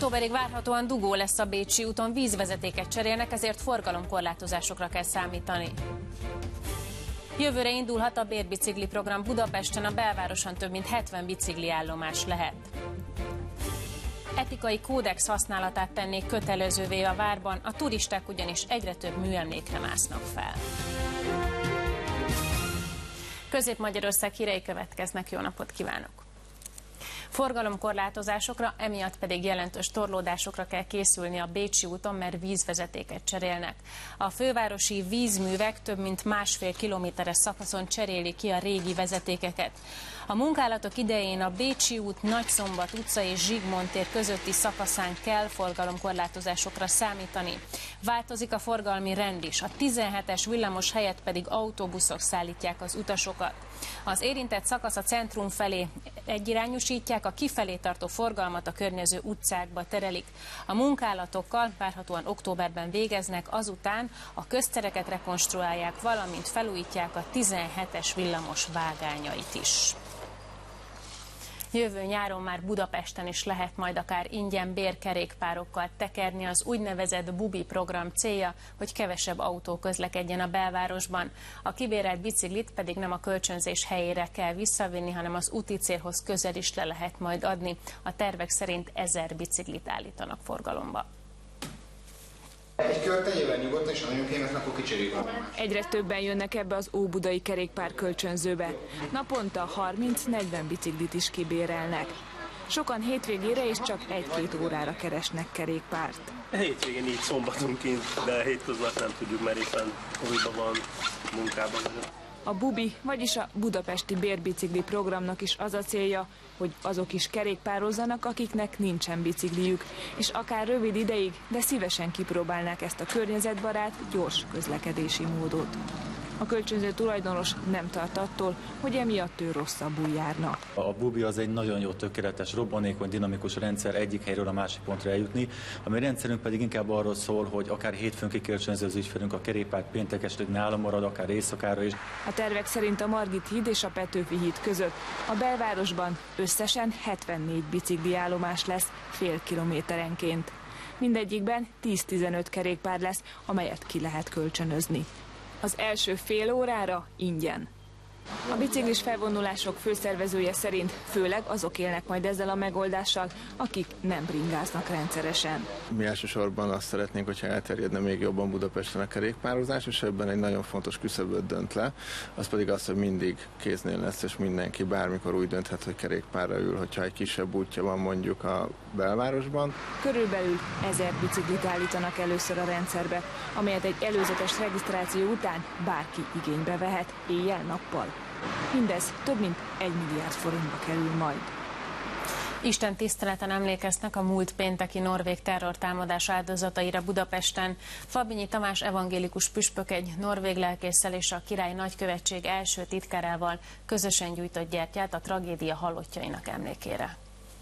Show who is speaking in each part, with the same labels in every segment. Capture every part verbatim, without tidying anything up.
Speaker 1: Októberig várhatóan dugó lesz a Bécsi úton, vízvezetéket cserélnek, ezért forgalomkorlátozásokra kell számítani. Jövőre indulhat a bérbicikli program Budapesten, a belvároson több mint hetven bicikli állomás lehet. Etikai kódex használatát tennék kötelezővé a várban, a turisták ugyanis egyre több műemlékre másznak fel. Közép-Magyarország hírei következnek, jó napot kívánok! Forgalomkorlátozásokra, emiatt pedig jelentős torlódásokra kell készülni a Bécsi úton, mert vízvezetéket cserélnek. A fővárosi vízművek több mint másfél kilométeres szakaszon cserélik ki a régi vezetékeket. A munkálatok idején a Bécsi út, Nagyszombat utca és Zsigmond tér közötti szakaszán kell forgalomkorlátozásokra számítani. Változik a forgalmi rend is, a tizenhetes villamos helyett pedig autóbuszok szállítják az utasokat. Az érintett szakasz a centrum felé egyirányúsítják, a kifelé tartó forgalmat a környező utcákba terelik. A munkálatokkal várhatóan októberben végeznek, azután a köztereket rekonstruálják, valamint felújítják a tizenhetes villamos vágányait is. Jövő nyáron már Budapesten is lehet majd akár ingyen bérkerékpárokkal tekerni. Az úgynevezett Bubi program célja, hogy kevesebb autó közlekedjen a belvárosban. A kibérelt biciklit pedig nem a kölcsönzés helyére kell visszavinni, hanem az úti célhoz közel is le lehet majd adni. A tervek szerint ezer biciklit állítanak forgalomba.
Speaker 2: Egy kört tegyél nyugodtan, és ha nagyon kémnek, akkor kicseréljük.
Speaker 3: Egyre többen jönnek ebbe az óbudai kerékpár kölcsönzőbe. Naponta harminc-negyven biciklit is kibérelnek. Sokan hétvégére és csak egy-két órára keresnek kerékpárt.
Speaker 4: Hétvégén így szombatonként, de hétközben nem tudjuk, mert éppen Covid-ban van, munkában vagyok.
Speaker 3: A Bubi, vagyis a budapesti bérbicikli programnak is az a célja, hogy azok is kerékpározzanak, akiknek nincsen bicikliük, és akár rövid ideig, de szívesen kipróbálnák ezt a környezetbarát, gyors közlekedési módot. A kölcsönző tulajdonos nem tart attól, hogy emiatt ő rosszabbul járna.
Speaker 5: A Bubi az egy nagyon jó, tökéletes, robbanékony, dinamikus rendszer, egyik helyről a másik pontra eljutni. A mi rendszerünk pedig inkább arról szól, hogy akár hétfőn kikölcsönző az ügyfelünk, a kerékpár péntek estig nálam marad, akár éjszakára is.
Speaker 3: A tervek szerint a Margit híd és a Petőfi híd között a belvárosban összesen hetvennégy bicikli állomás lesz fél kilométerenként. Mindegyikben tíz-tizenöt kerékpár lesz, amelyet ki lehet kölcsönözni. Az első fél órára ingyen. A biciklis felvonulások főszervezője szerint főleg azok élnek majd ezzel a megoldással, akik nem bringáznak rendszeresen.
Speaker 6: Mi elsősorban azt szeretnénk, hogyha elterjedne még jobban Budapesten a kerékpározás, és ebben egy nagyon fontos küszöböt dönt le, az pedig az, hogy mindig kéznél lesz, és mindenki bármikor úgy dönthet, hogy kerékpárra ül, hogyha egy kisebb útja van mondjuk a belvárosban.
Speaker 3: Körülbelül ezer biciklit állítanak először a rendszerbe, amelyet egy előzetes regisztráció után bárki igénybe vehet éjjel-nappal. Mindez több mint egy milliárd forintba kerül majd.
Speaker 1: Isten tiszteleten emlékeznek a múlt pénteki norvég terrortámadás áldozataira Budapesten. Fabinyi Tamás evangélikus püspök egy norvég lelkésszel és a Király Nagykövetség első titkárával közösen gyújtott gyertyát a tragédia halottjainak emlékére.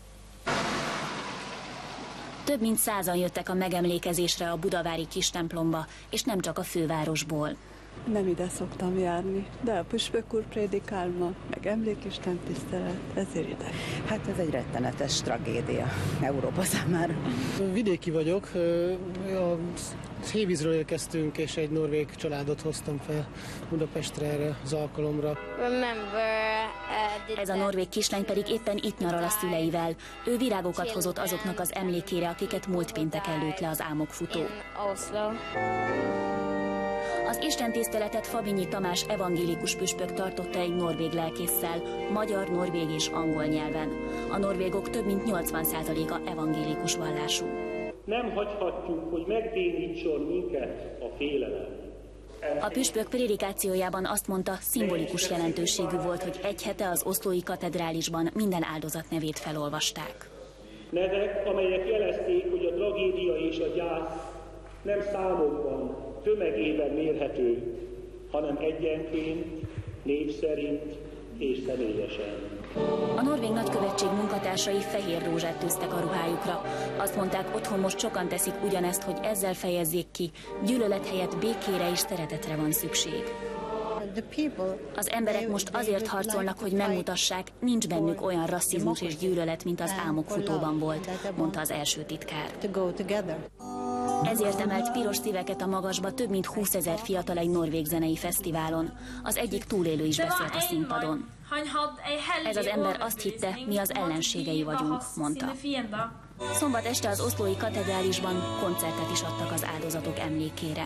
Speaker 7: Több mint százan jöttek a megemlékezésre a budavári kistemplomba, és nem csak a fővárosból.
Speaker 8: Nem ide szoktam járni, de a püspök úr prédikál ma, meg emlékisten tisztelet, ezért ide.
Speaker 9: Hát ez egy rettenetes tragédia Európa számára.
Speaker 10: Vidéki vagyok, a Hévízről érkeztünk, és egy norvég családot hoztam fel Budapestre erre az alkalomra.
Speaker 7: Ez a norvég kislány pedig éppen itt nyaral a szüleivel. Ő virágokat hozott azoknak az emlékére, akiket múlt pénteken lőtt le az álmokfutó. Az istentiszteletet Fabinyi Tamás evangélikus püspök tartotta egy norvég lelkésszel, magyar, norvég és angol nyelven. A norvégok több mint nyolcvan százaléka evangélikus vallású.
Speaker 4: Nem hagyhatjuk, hogy megbénítson minket a félelem.
Speaker 7: A püspök prédikációjában azt mondta, szimbolikus jelentőségű volt, hogy egy hete az oszlói katedrálisban minden áldozat nevét felolvasták.
Speaker 4: Nevek, amelyek jelezték, hogy a tragédia és a gyász nem számokban, tömegében mérhető, hanem egyenként, név szerint és személyesen.
Speaker 7: A norvég nagykövetség munkatársai fehér rózsát tűztek a ruhájukra. Azt mondták, otthon most sokan teszik ugyanezt, hogy ezzel fejezzék ki, gyűlölet helyett békére és szeretetre van szükség. Az emberek most azért harcolnak, hogy megmutassák, nincs bennük olyan rasszizmus és gyűlölet, mint az álmokfutóban volt, mondta az első titkár. Ezért emelt piros szíveket a magasba több mint húszezer fiatal egy norvég zenei fesztiválon. Az egyik túlélő is beszélt a színpadon. Ez az ember azt hitte, mi az ellenségei vagyunk, mondta. Szombat este az oszlói katedrálisban koncertet is adtak az áldozatok emlékére.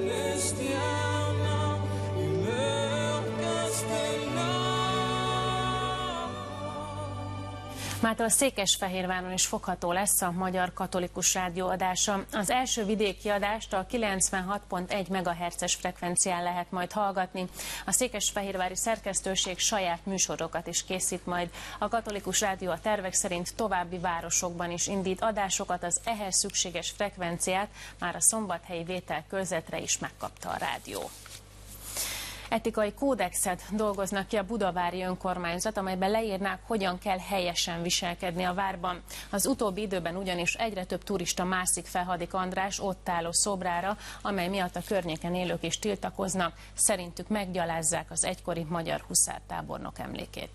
Speaker 1: Mától Székesfehérváron is fogható lesz a Magyar Katolikus Rádió adása. Az első vidéki adást a kilencvenhat pont egy megahertzes frekvencián lehet majd hallgatni. A székesfehérvári szerkesztőség saját műsorokat is készít majd. A Katolikus Rádió a tervek szerint további városokban is indít adásokat, az ehhez szükséges frekvenciát már a szombathelyi vételkörzetre is megkapta a rádió. Etikai kódexet dolgoznak ki a budavári önkormányzat, amelyben leírnák, hogyan kell helyesen viselkedni a várban. Az utóbbi időben ugyanis egyre több turista mászik fel Hadik András ott álló szobrára, amely miatt a környéken élők is tiltakoznak. Szerintük meggyalázzák az egykori magyar huszártábornok emlékét.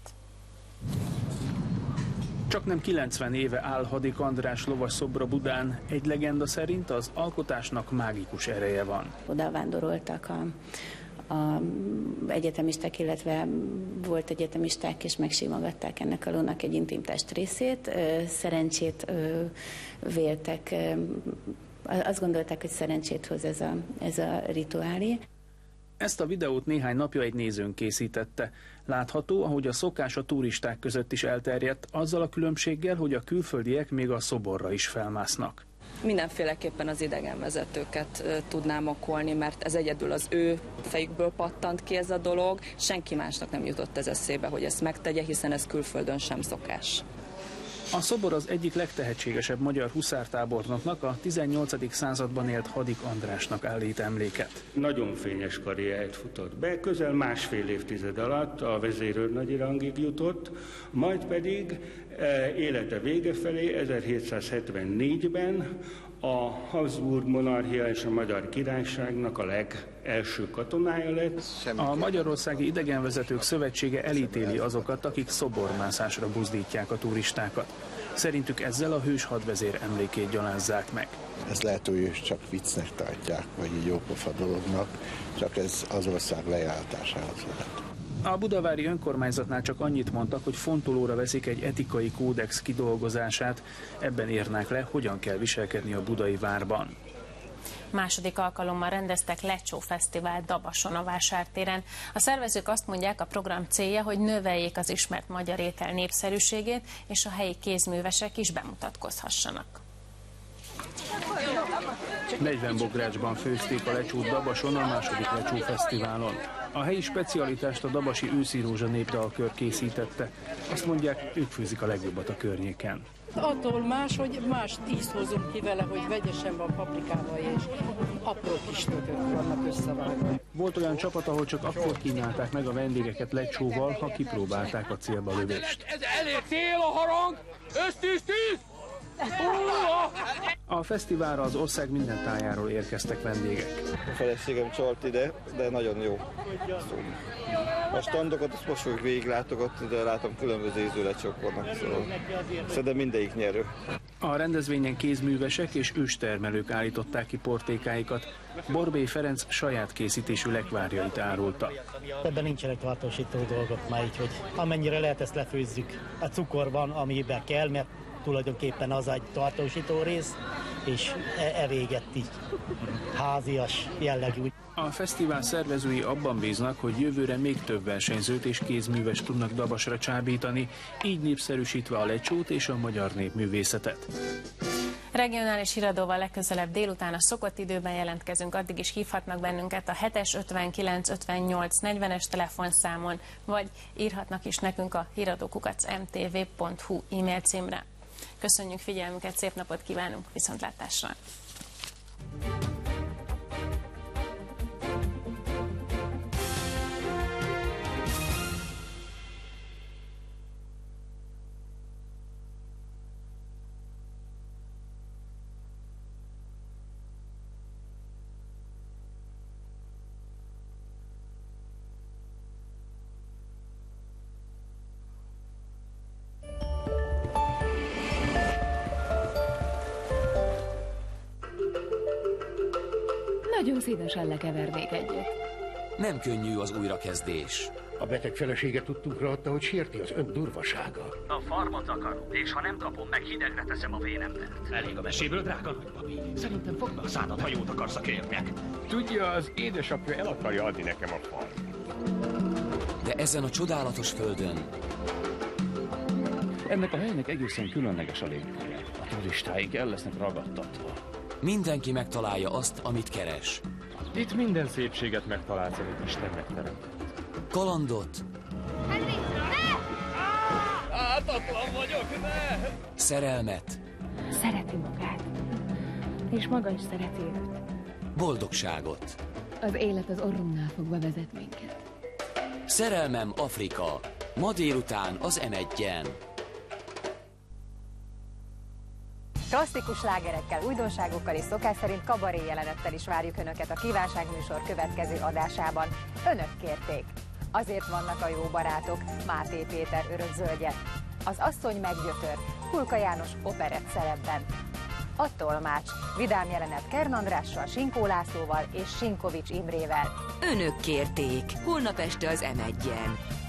Speaker 11: Csaknem kilencven éve áll Hadik András lovas szobra Budán. Egy legenda szerint az alkotásnak mágikus ereje van.
Speaker 12: Oda vándoroltak a a egyetemisták, illetve volt egyetemisták, és megsimogatták ennek a lónak egy intim testrészét. Szerencsét véltek, azt gondolták, hogy szerencsét hoz ez a, ez a rituálé.
Speaker 11: Ezt a videót néhány napja egy nézőn készítette. Látható, ahogy a szokás a turisták között is elterjedt, azzal a különbséggel, hogy a külföldiek még a szoborra is felmásznak.
Speaker 13: Mindenféleképpen az idegenvezetőket tudnám okolni, mert ez egyedül az ő fejükből pattant ki ez a dolog, senki másnak nem jutott ez eszébe, hogy ezt megtegye, hiszen ez külföldön sem szokás.
Speaker 11: A szobor az egyik legtehetségesebb magyar huszártábornoknak, a tizennyolcadik században élt Hadik Andrásnak állít emléket.
Speaker 14: Nagyon fényes karriert futott be, közel másfél évtized alatt a vezérőrnagyi rangig jutott, majd pedig élete vége felé ezerhétszázhetvennégyben a Habsburg monarchia és a Magyar Királyságnak a legelső katonája lett.
Speaker 11: A Magyarországi Idegenvezetők Szövetsége elítéli azokat, akik szobormászásra buzdítják a turistákat. Szerintük ezzel a hős hadvezér emlékét gyalázzák meg.
Speaker 15: Ez lehet, hogy ők csak viccnek tartják, vagy így jópofa dolognak, csak ez az ország lejártásához lehet.
Speaker 11: A budavári önkormányzatnál csak annyit mondtak, hogy fontolóra veszik egy etikai kódex kidolgozását, ebben írnák le, hogyan kell viselkedni a budai várban.
Speaker 1: Második alkalommal rendeztek Lecsó Fesztivált Dabason a vásártéren. A szervezők azt mondják, a program célja, hogy növeljék az ismert magyar étel népszerűségét, és a helyi kézművesek is bemutatkozhassanak.
Speaker 11: negyven bográcsban főzték a lecsót Dabason a második Lecsó Fesztiválon. A helyi specialitást a dabasi őszi rózsa népdalkör készítette. Azt mondják, ők főzik a legjobbat a környéken.
Speaker 16: Attól más, hogy más tízt hozunk ki vele, hogy vegyesen van paprikával, és apró kis tökök vannak összevágva.
Speaker 11: Volt olyan csapat, ahol csak akkor kínálták meg a vendégeket lecsóval, ha kipróbálták a célba lövést.
Speaker 17: Ez elég cél a harang! Ösztűz tűz!
Speaker 11: A fesztiválra az ország minden tájáról érkeztek vendégek.
Speaker 18: A feleségem csalt ide, de nagyon jó. A standokat azt most fogjuk végiglátogatni, de látom különböző ízű lecsók vannak, szóval szerintem mindegyik nyerő.
Speaker 11: A rendezvényen kézművesek és őstermelők állították ki portékáikat. Borbély Ferenc saját készítésű lekvárjait árulta.
Speaker 19: Ebben nincsenek tartósító dolgok már így, hogy amennyire lehet, ezt lefőzzük. A cukor van, amiben kell, mert tulajdonképpen az egy tartósító rész, és elégett így házias jellegű.
Speaker 11: A fesztivál szervezői abban bíznak, hogy jövőre még több versenyzőt és kézműves tudnak Dabasra csábítani, így népszerűsítve a lecsót és a magyar népművészetet.
Speaker 1: Regionális híradóval legközelebb délután a szokott időben jelentkezünk, addig is hívhatnak bennünket a hetes ötvenkilenc ötvennyolc negyvenes telefonszámon, vagy írhatnak is nekünk a híradókukac em té vé pont hu e-mail címre. Köszönjük figyelmüket, szép napot kívánunk, viszontlátásra!
Speaker 20: Nagyon szívesen lekevernék egyet.
Speaker 21: Nem könnyű az újrakezdés.
Speaker 22: A beteg felesége tudtunkra adta, hogy sérti az ön durvasága.
Speaker 23: A farmot akarom, és ha nem kapom meg, hidegre teszem a vénemben.
Speaker 24: Elég a meséből, drága nagypapi. Szerintem fogd be a szádat, ha jót akarsz a kérnek.
Speaker 25: Tudja, az édesapja el akarja adni nekem a farmot.
Speaker 21: De ezen a csodálatos földön...
Speaker 11: Ennek a helynek egészen különleges a légköre. A turistáink el lesznek ragadtatva.
Speaker 21: Mindenki megtalálja azt, amit keres.
Speaker 25: Itt minden szépséget megtalálsz, amit Isten megteremtett.
Speaker 21: Kalandot.
Speaker 24: Ártatlan vagyok, ne!
Speaker 21: Szerelmet.
Speaker 20: Szereti magát. És maga is szereti őt.
Speaker 21: Boldogságot.
Speaker 20: Az élet az orrunknál fogva vezet minket.
Speaker 21: Szerelmem Afrika. Ma délután az em egyen.
Speaker 26: Klasszikus slágerekkel, újdonságokkal és szokás szerint kabaré jelenettel is várjuk Önöket a Kívánságműsor következő adásában. Önök kérték. Azért vannak a jó barátok, Máté Péter örökzöldje. Az asszony meggyötör, Kulka János operett szerepben. A tolmács, vidám jelenet Kern Andrással, Sinkó Lászlóval és Sinkovics Imrével.
Speaker 27: Önök kérték, holnap este az em egyen.